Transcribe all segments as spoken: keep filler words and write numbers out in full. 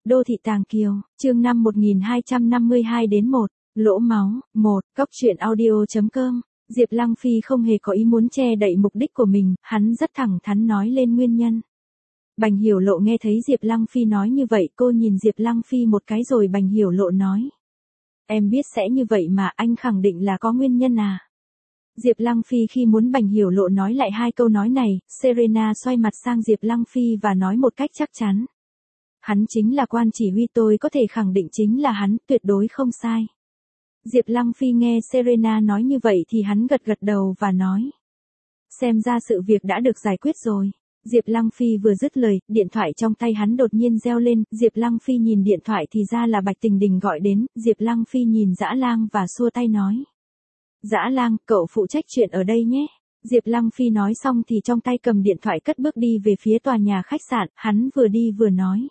Đô thị Tàng Kiều, chương năm một nghìn hai trăm năm mươi hai đến một, lỗ máu, một, góc truyện audio.com. Diệp Lăng Phi không hề có ý muốn che đậy mục đích của mình, hắn rất thẳng thắn nói lên nguyên nhân. Bành Hiểu Lộ nghe thấy Diệp Lăng Phi nói như vậy, cô nhìn Diệp Lăng Phi một cái rồi Bành Hiểu Lộ nói. Em biết sẽ như vậy mà, anh khẳng định là có nguyên nhân à. Diệp Lăng Phi khi muốn Bành Hiểu Lộ nói lại hai câu nói này, Serena xoay mặt sang Diệp Lăng Phi và nói một cách chắc chắn. Hắn chính là quan chỉ huy, tôi có thể khẳng định chính là hắn, tuyệt đối không sai. Diệp Lăng Phi nghe Serena nói như vậy thì hắn gật gật đầu và nói. Xem ra sự việc đã được giải quyết rồi. Diệp Lăng Phi vừa dứt lời, điện thoại trong tay hắn đột nhiên reo lên, Diệp Lăng Phi nhìn điện thoại thì ra là Bạch Tình Đình gọi đến, Diệp Lăng Phi nhìn Dã Lang và xua tay nói. Dã Lang, cậu phụ trách chuyện ở đây nhé. Diệp Lăng Phi nói xong thì trong tay cầm điện thoại cất bước đi về phía tòa nhà khách sạn, hắn vừa đi vừa nói.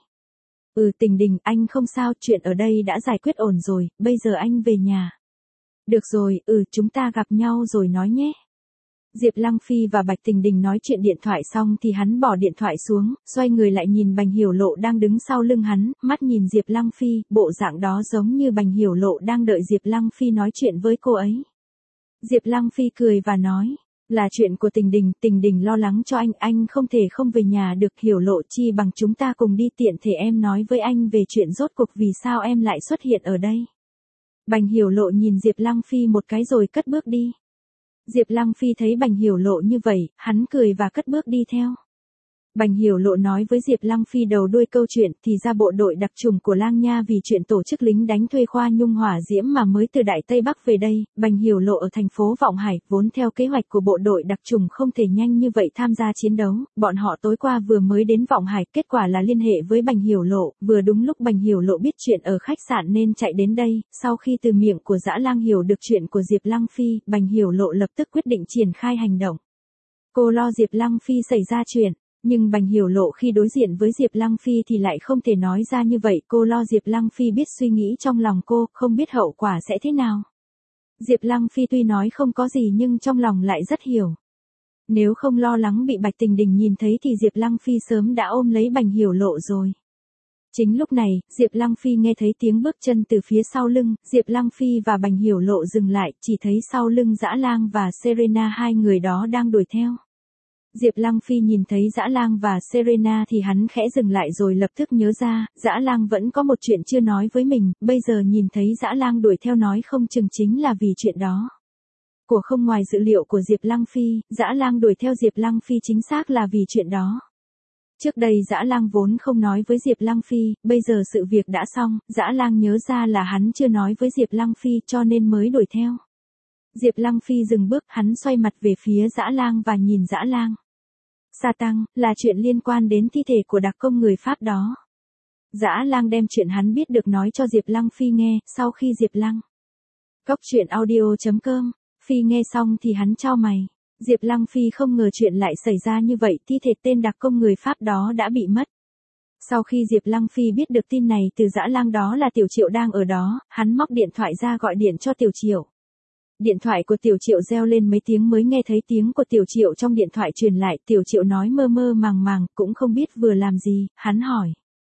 Ừ Tình Đình, anh không sao, chuyện ở đây đã giải quyết ổn rồi, bây giờ anh về nhà. Được rồi, ừ chúng ta gặp nhau rồi nói nhé. Diệp Lăng Phi và Bạch Tình Đình nói chuyện điện thoại xong thì hắn bỏ điện thoại xuống, xoay người lại nhìn Bành Hiểu Lộ đang đứng sau lưng hắn, mắt nhìn Diệp Lăng Phi, bộ dạng đó giống như Bành Hiểu Lộ đang đợi Diệp Lăng Phi nói chuyện với cô ấy. Diệp Lăng Phi cười và nói, là chuyện của Tình Đình, Tình Đình lo lắng cho anh, anh không thể không về nhà được, Hiểu Lộ chi bằng chúng ta cùng đi, tiện thể em nói với anh về chuyện rốt cuộc vì sao em lại xuất hiện ở đây. Bành Hiểu Lộ nhìn Diệp Lăng Phi một cái rồi cất bước đi. Diệp Lăng Phi thấy Bành Hiểu Lộ như vậy, hắn cười và cất bước đi theo. Bành Hiểu Lộ nói với Diệp Lăng Phi đầu đuôi câu chuyện thì ra bộ đội đặc trùng của Lang Nha vì chuyện tổ chức lính đánh thuê khoa nhung hỏa diễm mà mới từ Đại Tây Bắc về đây, Bành Hiểu Lộ ở thành phố Vọng Hải, vốn theo kế hoạch của bộ đội đặc trùng không thể nhanh như vậy tham gia chiến đấu, bọn họ tối qua vừa mới đến Vọng Hải, kết quả là liên hệ với Bành Hiểu Lộ, vừa đúng lúc Bành Hiểu Lộ biết chuyện ở khách sạn nên chạy đến đây, sau khi từ miệng của Dã Lang hiểu được chuyện của Diệp Lăng Phi, Bành Hiểu Lộ lập tức quyết định triển khai hành động. Cô lo Diệp Lăng Phi xảy ra chuyện. Nhưng Bành Hiểu Lộ khi đối diện với Diệp Lăng Phi thì lại không thể nói ra như vậy, cô lo Diệp Lăng Phi biết suy nghĩ trong lòng cô, không biết hậu quả sẽ thế nào. Diệp Lăng Phi tuy nói không có gì nhưng trong lòng lại rất hiểu. Nếu không lo lắng bị Bạch Tình Đình nhìn thấy thì Diệp Lăng Phi sớm đã ôm lấy Bành Hiểu Lộ rồi. Chính lúc này, Diệp Lăng Phi nghe thấy tiếng bước chân từ phía sau lưng, Diệp Lăng Phi và Bành Hiểu Lộ dừng lại, chỉ thấy sau lưng Dã Lang và Serena hai người đó đang đuổi theo. Diệp Lăng Phi nhìn thấy Dã Lang và Serena thì hắn khẽ dừng lại rồi lập tức nhớ ra, Dã Lang vẫn có một chuyện chưa nói với mình, bây giờ nhìn thấy Dã Lang đuổi theo nói không chừng chính là vì chuyện đó. Của không ngoài dự liệu của Diệp Lăng Phi, Dã Lang đuổi theo Diệp Lăng Phi chính xác là vì chuyện đó. Trước đây Dã Lang vốn không nói với Diệp Lăng Phi, bây giờ sự việc đã xong, Dã Lang nhớ ra là hắn chưa nói với Diệp Lăng Phi cho nên mới đuổi theo. Diệp Lăng Phi dừng bước, hắn xoay mặt về phía Dã Lang và nhìn Dã Lang. Sa Tăng, là chuyện liên quan đến thi thể của đặc công người Pháp đó. Dã Lang đem chuyện hắn biết được nói cho Diệp Lăng Phi nghe, sau khi Diệp Lăng. Góc truyện audio.com, Phi nghe xong thì hắn chau mày. Diệp Lăng Phi không ngờ chuyện lại xảy ra như vậy, thi thể tên đặc công người Pháp đó đã bị mất. Sau khi Diệp Lăng Phi biết được tin này từ Dã Lang đó là Tiểu Triệu đang ở đó, hắn móc điện thoại ra gọi điện cho Tiểu Triệu. Điện thoại của Tiểu Triệu reo lên mấy tiếng mới nghe thấy tiếng của Tiểu Triệu trong điện thoại truyền lại, Tiểu Triệu nói mơ mơ màng màng, cũng không biết vừa làm gì, hắn hỏi.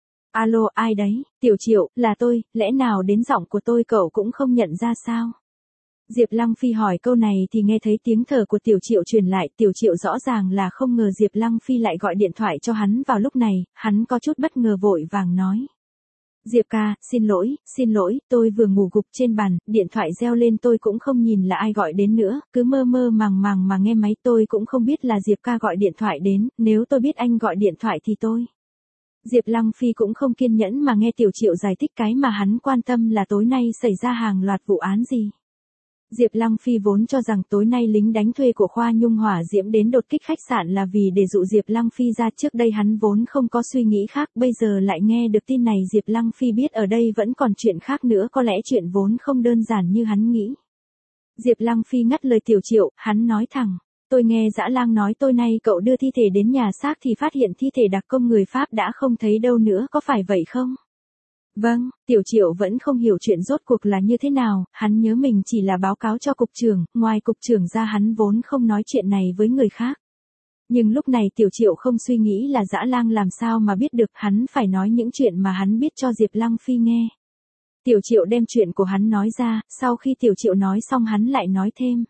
Alo, ai đấy? Tiểu Triệu, là tôi, lẽ nào đến giọng của tôi cậu cũng không nhận ra sao? Diệp Lăng Phi hỏi câu này thì nghe thấy tiếng thở của Tiểu Triệu truyền lại, Tiểu Triệu rõ ràng là không ngờ Diệp Lăng Phi lại gọi điện thoại cho hắn vào lúc này, hắn có chút bất ngờ vội vàng nói. Diệp ca, xin lỗi, xin lỗi, tôi vừa ngủ gục trên bàn, điện thoại reo lên tôi cũng không nhìn là ai gọi đến nữa, cứ mơ mơ màng màng mà nghe máy, tôi cũng không biết là Diệp ca gọi điện thoại đến, nếu tôi biết anh gọi điện thoại thì tôi. Diệp Lăng Phi cũng không kiên nhẫn mà nghe Tiểu Triệu giải thích cái mà hắn quan tâm là tối nay xảy ra hàng loạt vụ án gì. Diệp Lăng Phi vốn cho rằng tối nay lính đánh thuê của khoa nhung hỏa diễm đến đột kích khách sạn là vì để dụ Diệp Lăng Phi ra, trước đây hắn vốn không có suy nghĩ khác, bây giờ lại nghe được tin này Diệp Lăng Phi biết ở đây vẫn còn chuyện khác nữa, có lẽ chuyện vốn không đơn giản như hắn nghĩ. Diệp Lăng Phi ngắt lời Tiểu Triệu, hắn nói thẳng, tôi nghe Dã Lang nói tối nay cậu đưa thi thể đến nhà xác thì phát hiện thi thể đặc công người Pháp đã không thấy đâu nữa, có phải vậy không? Vâng, Tiểu Triệu vẫn không hiểu chuyện rốt cuộc là như thế nào, hắn nhớ mình chỉ là báo cáo cho cục trưởng, ngoài cục trưởng ra hắn vốn không nói chuyện này với người khác. Nhưng lúc này Tiểu Triệu không suy nghĩ là Dã Lang làm sao mà biết được, hắn phải nói những chuyện mà hắn biết cho Diệp Lăng Phi nghe. Tiểu Triệu đem chuyện của hắn nói ra, sau khi Tiểu Triệu nói xong hắn lại nói thêm.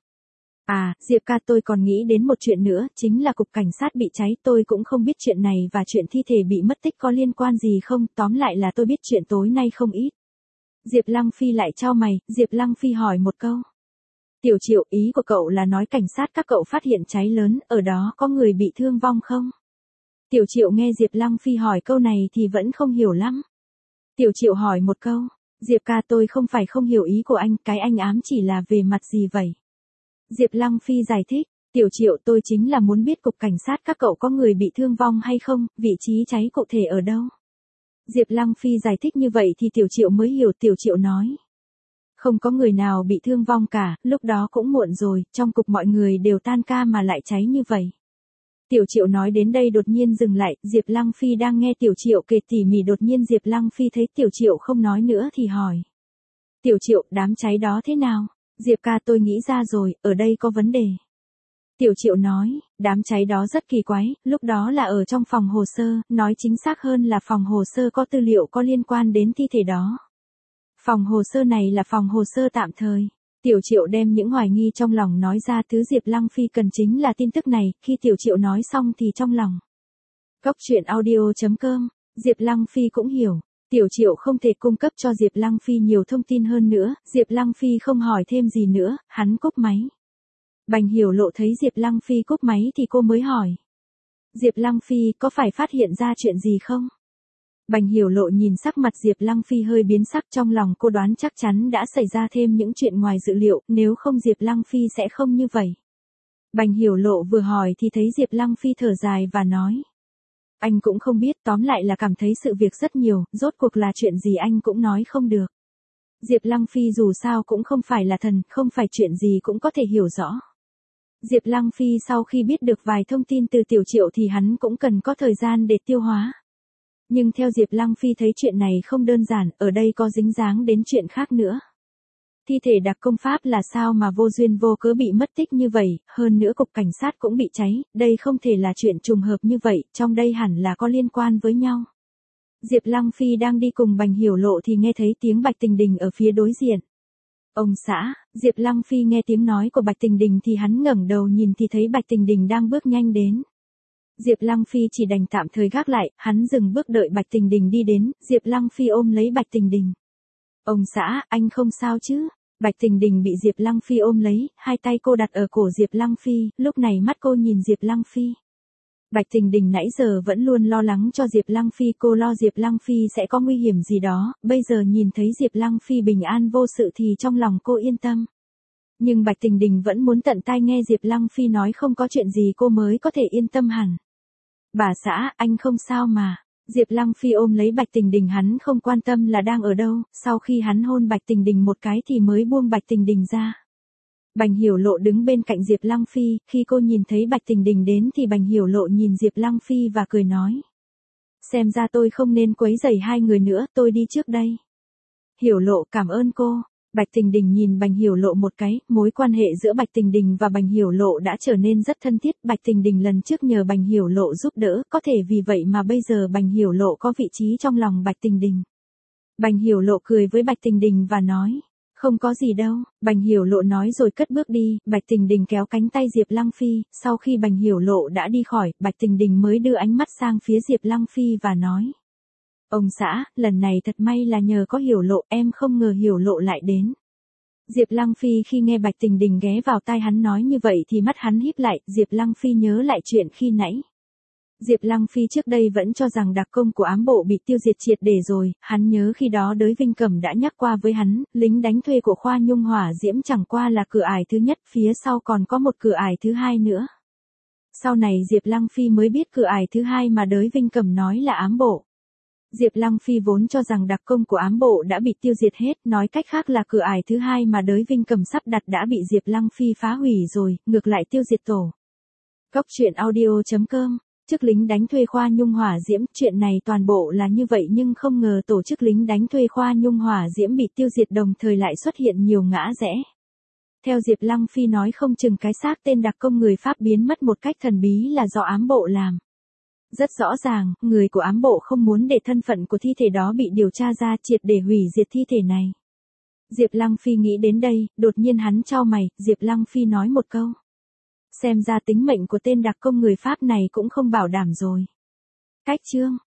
À, Diệp ca, tôi còn nghĩ đến một chuyện nữa, chính là cục cảnh sát bị cháy, tôi cũng không biết chuyện này và chuyện thi thể bị mất tích có liên quan gì không, tóm lại là tôi biết chuyện tối nay không ít. Diệp Lăng Phi lại chau mày, Diệp Lăng Phi hỏi một câu. Tiểu Triệu, ý của cậu là nói cảnh sát các cậu phát hiện cháy lớn, ở đó có người bị thương vong không? Tiểu Triệu nghe Diệp Lăng Phi hỏi câu này thì vẫn không hiểu lắm. Tiểu Triệu hỏi một câu, Diệp ca, tôi không phải không hiểu ý của anh, cái anh ám chỉ là về mặt gì vậy? Diệp Lăng Phi giải thích, Tiểu Triệu, tôi chính là muốn biết cục cảnh sát các cậu có người bị thương vong hay không, vị trí cháy cụ thể ở đâu? Diệp Lăng Phi giải thích như vậy thì Tiểu Triệu mới hiểu. Tiểu Triệu nói. Không có người nào bị thương vong cả, lúc đó cũng muộn rồi, trong cục mọi người đều tan ca mà lại cháy như vậy. Tiểu Triệu nói đến đây đột nhiên dừng lại, Diệp Lăng Phi đang nghe Tiểu Triệu kể tỉ mỉ, đột nhiên Diệp Lăng Phi thấy Tiểu Triệu không nói nữa thì hỏi. Tiểu Triệu, đám cháy đó thế nào? Diệp ca, tôi nghĩ ra rồi, ở đây có vấn đề. Tiểu Triệu nói, đám cháy đó rất kỳ quái, lúc đó là ở trong phòng hồ sơ, nói chính xác hơn là phòng hồ sơ có tư liệu có liên quan đến thi thể đó. Phòng hồ sơ này là phòng hồ sơ tạm thời. Tiểu Triệu đem những hoài nghi trong lòng nói ra, thứ Diệp Lăng Phi cần chính là tin tức này, khi Tiểu Triệu nói xong thì trong lòng. Cốc truyện audio chấm com, Diệp Lăng Phi cũng hiểu. Tiểu Triệu không thể cung cấp cho Diệp Lăng Phi nhiều thông tin hơn nữa, Diệp Lăng Phi không hỏi thêm gì nữa, hắn cúp máy. Bành Hiểu Lộ thấy Diệp Lăng Phi cúp máy thì cô mới hỏi. Diệp Lăng Phi, có phải phát hiện ra chuyện gì không? Bành Hiểu Lộ nhìn sắc mặt Diệp Lăng Phi hơi biến sắc, trong lòng cô đoán chắc chắn đã xảy ra thêm những chuyện ngoài dự liệu, nếu không Diệp Lăng Phi sẽ không như vậy. Bành Hiểu Lộ vừa hỏi thì thấy Diệp Lăng Phi thở dài và nói. Anh cũng không biết, tóm lại là cảm thấy sự việc rất nhiều, rốt cuộc là chuyện gì anh cũng nói không được. Diệp Lăng Phi dù sao cũng không phải là thần, không phải chuyện gì cũng có thể hiểu rõ. Diệp Lăng Phi sau khi biết được vài thông tin từ Tiểu Triệu thì hắn cũng cần có thời gian để tiêu hóa. Nhưng theo Diệp Lăng Phi thấy chuyện này không đơn giản, ở đây có dính dáng đến chuyện khác nữa. Thi thể đặc công Pháp là sao mà vô duyên vô cớ bị mất tích như vậy, hơn nữa cục cảnh sát cũng bị cháy, đây không thể là chuyện trùng hợp như vậy, trong đây hẳn là có liên quan với nhau. Diệp Lăng Phi đang đi cùng Bành Hiểu Lộ thì nghe thấy tiếng Bạch Tình Đình ở phía đối diện. Ông xã, Diệp Lăng Phi nghe tiếng nói của Bạch Tình Đình thì hắn ngẩng đầu nhìn thì thấy Bạch Tình Đình đang bước nhanh đến. Diệp Lăng Phi chỉ đành tạm thời gác lại, hắn dừng bước đợi Bạch Tình Đình đi đến, Diệp Lăng Phi ôm lấy Bạch Tình Đình. Ông xã, anh không sao chứ? Bạch Tình Đình bị Diệp Lăng Phi ôm lấy, hai tay cô đặt ở cổ Diệp Lăng Phi, lúc này mắt cô nhìn Diệp Lăng Phi. Bạch Tình Đình nãy giờ vẫn luôn lo lắng cho Diệp Lăng Phi, cô lo Diệp Lăng Phi sẽ có nguy hiểm gì đó, bây giờ nhìn thấy Diệp Lăng Phi bình an vô sự thì trong lòng cô yên tâm. Nhưng Bạch Tình Đình vẫn muốn tận tai nghe Diệp Lăng Phi nói không có chuyện gì cô mới có thể yên tâm hẳn. Bà xã, anh không sao mà. Diệp Lăng Phi ôm lấy Bạch Tình Đình, hắn không quan tâm là đang ở đâu, sau khi hắn hôn Bạch Tình Đình một cái thì mới buông Bạch Tình Đình ra. Bành Hiểu Lộ đứng bên cạnh Diệp Lăng Phi, khi cô nhìn thấy Bạch Tình Đình đến thì Bành Hiểu Lộ nhìn Diệp Lăng Phi và cười nói. Xem ra tôi không nên quấy rầy hai người nữa, tôi đi trước đây. Hiểu Lộ, cảm ơn cô. Bạch Tình Đình nhìn Bành Hiểu Lộ một cái, mối quan hệ giữa Bạch Tình Đình và Bành Hiểu Lộ đã trở nên rất thân thiết, Bạch Tình Đình lần trước nhờ Bành Hiểu Lộ giúp đỡ, có thể vì vậy mà bây giờ Bành Hiểu Lộ có vị trí trong lòng Bạch Tình Đình. Bành Hiểu Lộ cười với Bạch Tình Đình và nói, không có gì đâu, Bành Hiểu Lộ nói rồi cất bước đi, Bạch Tình Đình kéo cánh tay Diệp Lăng Phi, sau khi Bành Hiểu Lộ đã đi khỏi, Bạch Tình Đình mới đưa ánh mắt sang phía Diệp Lăng Phi và nói. Ông xã, lần này thật may là nhờ có Hiểu Lộ, em không ngờ Hiểu Lộ lại đến. Diệp Lăng Phi khi nghe Bạch Tình Đình ghé vào tai hắn nói như vậy thì mắt hắn híp lại, Diệp Lăng Phi nhớ lại chuyện khi nãy. Diệp Lăng Phi trước đây vẫn cho rằng đặc công của ám bộ bị tiêu diệt triệt để rồi, hắn nhớ khi đó Đới Vinh Cẩm đã nhắc qua với hắn, lính đánh thuê của Khoa Nhung Hỏa Diễm chẳng qua là cửa ải thứ nhất, phía sau còn có một cửa ải thứ hai nữa. Sau này Diệp Lăng Phi mới biết cửa ải thứ hai mà Đới Vinh Cẩm nói là ám bộ. Diệp Lăng Phi vốn cho rằng đặc công của ám bộ đã bị tiêu diệt hết, nói cách khác là cửa ải thứ hai mà Đới Vinh Cẩm sắp đặt đã bị Diệp Lăng Phi phá hủy rồi, ngược lại tiêu diệt tổ. Cốc truyện audio chấm com, chức lính đánh thuê Khoa Nhung Hỏa Diễm, chuyện này toàn bộ là như vậy nhưng không ngờ tổ chức lính đánh thuê Khoa Nhung Hỏa Diễm bị tiêu diệt đồng thời lại xuất hiện nhiều ngã rẽ. Theo Diệp Lăng Phi nói không chừng cái xác tên đặc công người Pháp biến mất một cách thần bí là do ám bộ làm. Rất rõ ràng, người của ám bộ không muốn để thân phận của thi thể đó bị điều tra ra triệt để hủy diệt thi thể này. Diệp Lăng Phi nghĩ đến đây, đột nhiên hắn chau mày, Diệp Lăng Phi nói một câu. Xem ra tính mệnh của tên đặc công người Pháp này cũng không bảo đảm rồi. Cách chương